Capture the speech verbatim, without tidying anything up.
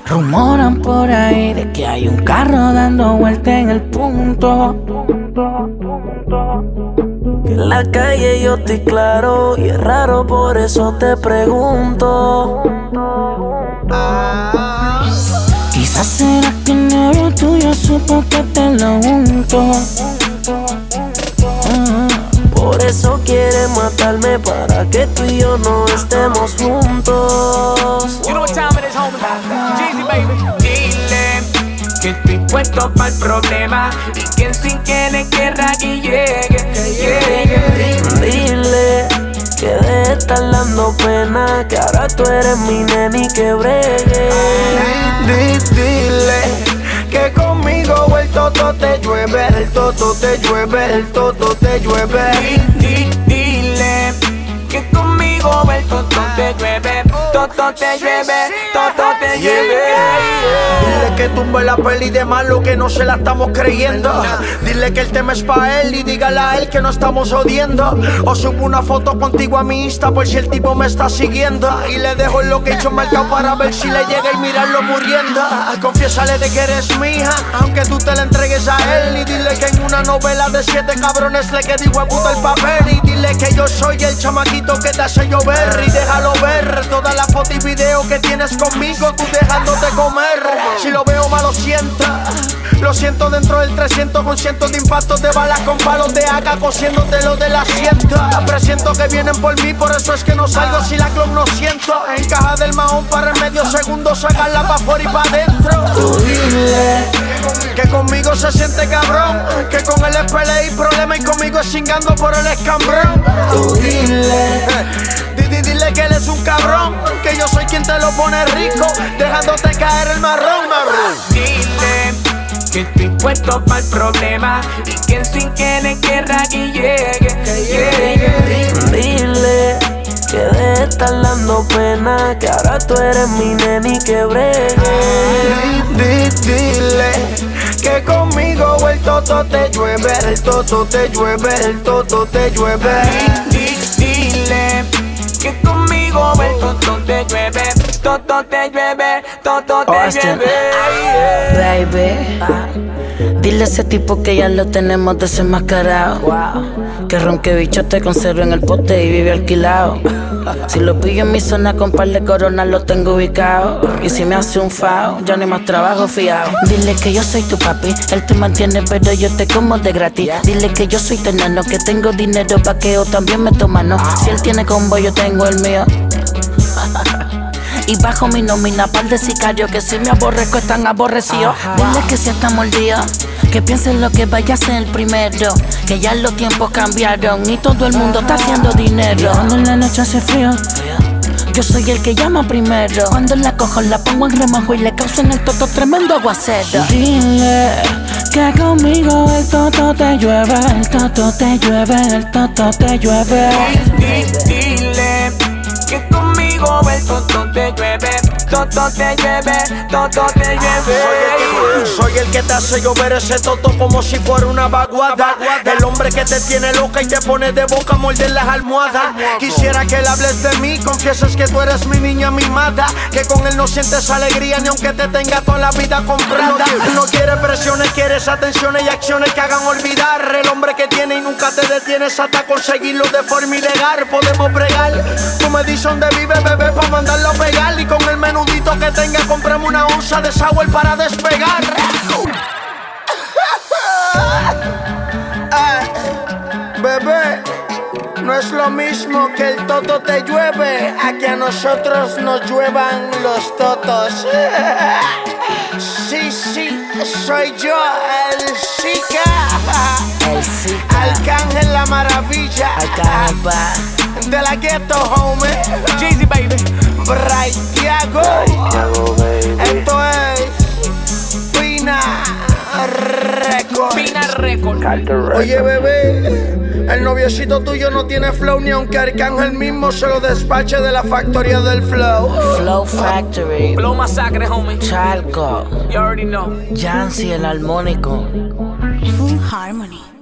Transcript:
Rumoran por ahí de que hay un carro dando vuelta en el punto. Que en la calle yo estoy claro y es raro, por eso te pregunto. Ah. Quizás será que el novio tuyo supo que te lo unto. Ah. Por eso quiere matarme, para que tú y yo no estemos juntos. You know what time it is, homie? Jeezy, baby. Dile que estoy puesto para el problema y que sin que le quiera que llegue, que llegue. Dile que deje de estar dando pena, que ahora tú eres mi nena y que bregue. Dile que conmigo el toto te llueve, el toto te llueve, el toto te llueve. Dile que conmigo el toto te llueve, toto te llueve, toto te llueve. Dile que tumbe la peli de malo, que no se la estamos creyendo. Dile que el tema es pa' él y dígale a él que no estamos odiando. O subo una foto contigo a mi Insta por si el tipo me está siguiendo. Y le dejo el location marcado para ver si le llega y mirarlo muriendo. Confiésale de que eres mi hija, aunque tú te la entregues a él. Y dile que en una novela de siete cabrones le quedó igual puta el papel. Y dile que yo soy el chamaquito que te hace llover. Y déjalo ver todas las fotos y videos que tienes conmigo, tú dejándote comer. Si lo veo mal lo siento, lo siento dentro del trescientos con cientos de impactos de balas con palos de A K cosiéndote lo del asiento. Presiento que vienen por mí, por eso es que no salgo si la clon no siento. En caja del mahón para el medio segundo, sacarla pa' fuera y pa' dentro. Tú dile que conmigo se siente cabrón, que con él es pelea y problema y conmigo es chingando por el escambrón. Tú dile Dile, dile que él es un cabrón, que yo soy quien te lo pone rico, dejándote caer el marrón, marrón. Dile que estoy puesto para el problema y que sin que le quiera que llegue, que llegue. Dile que deje de estar dando pena, que ahora tú eres mi nena y que bregue. Dile que conmigo el toto te llueve, el toto te llueve, el toto te llueve. Dile que conmigo el toto te llueve, toto te llueve, toto te Austin. llueve. Baby, dile a ese tipo que ya lo tenemos desenmascarado. Wow. Que ronque bichote con cero en el pote y vive alquilado. Si lo pillo en mi zona con par de coronas lo tengo ubicado. Y si me hace un fao, ya no hay más trabajo fiado. Dile que yo soy tu papi, él te mantiene pero yo te como de gratis. Dile que yo soy tu enano, que tengo dinero vaqueo, también me toma no. Si él tiene combo yo tengo el mío. Y bajo mi nómina par de sicarios, que si me aborrezco están aborrecidos. Dile que si está mordido, que piense en lo que vaya a ser el primero, que ya los tiempos cambiaron y todo el mundo está haciendo dinero. Cuando en la noche hace frío, yo soy el que llama primero. Cuando la cojo la pongo en remojo y le causo en el toto tremendo aguacero. Dile que conmigo el toto te llueve, el toto te llueve, el toto te llueve. Dile que conmigo el toto te llueve, toto te llueve, toto te llueve. Soy el que te hace llover ese toto como si fuera una vaguada. El hombre que te tiene loca y te pone de boca a morder las almohadas. Quisiera que le hables de mí, confieses que tú eres mi niña mimada, que con él no sientes alegría ni aunque te tenga toda la vida comprada. Él no quiere presiones, quieres atenciones y acciones que hagan olvidar. El hombre que tiene y nunca te detienes hasta conseguirlo de forma ilegal. Podemos bregar, tú me dices dónde vive bebé pa' mandarlo a pegar. Y con el menudito que tenga comprame una onza de sour para despegar. Ay, bebé, no es lo mismo que el toto te llueve a que a nosotros nos lluevan los totos. Sí, sí, soy yo, el Zika, El Zika, Arcángel la maravilla, Arcángel pa. de la ghetto, homie. Jeezy, baby. Bright Tiago. Esto es Pina Record. Pina Record. Oye, bebé, el noviecito tuyo no tiene flow ni aunque Arcángel mismo se lo despache de la factoría del flow. Flow Factory, Flow Masacre, homie. Chalco, You already know. Jancy el armónico. Full Harmony.